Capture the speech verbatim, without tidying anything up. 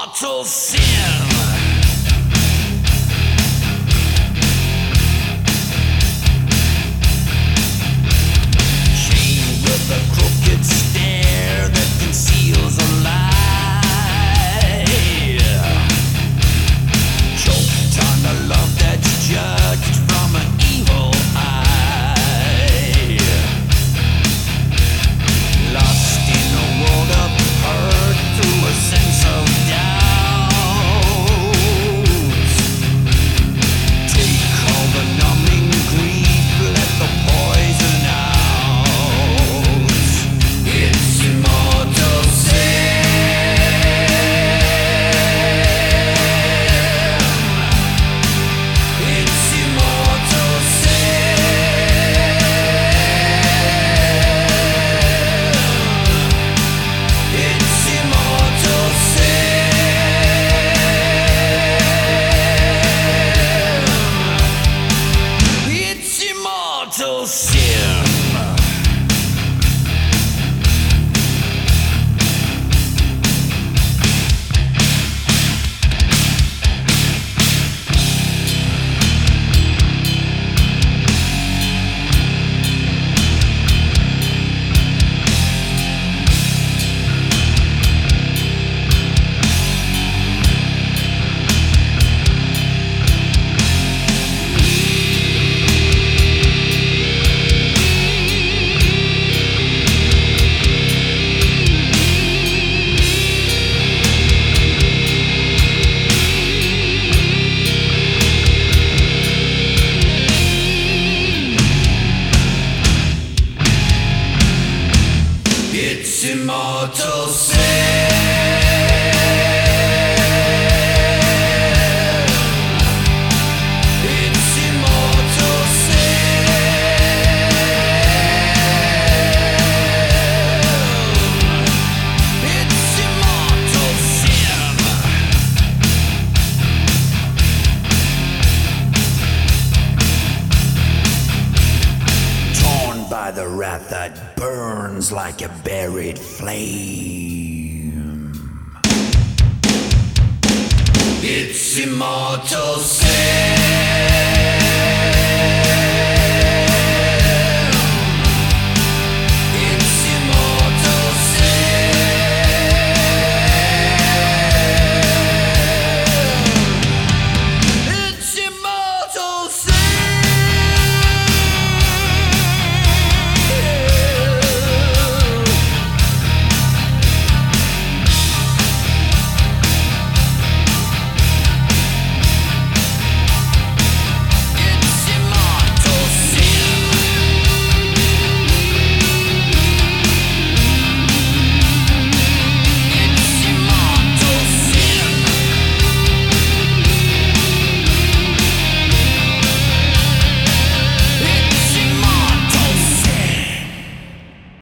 immortal sin. Chained with a crooked stare that conceals a lie. Choked on a love that's judged from an evil eye. Lost in a world of hurt through a sense of doubt. Take all the numbing grief, let the poison out. It's immortal sin. It's immortal sin. It's immortal sin. It's immortal sin. It's immortal sin. It's immortal sin. It's immortal sin. Torn by the wrath that burns like a buried flame. It's immortal sin.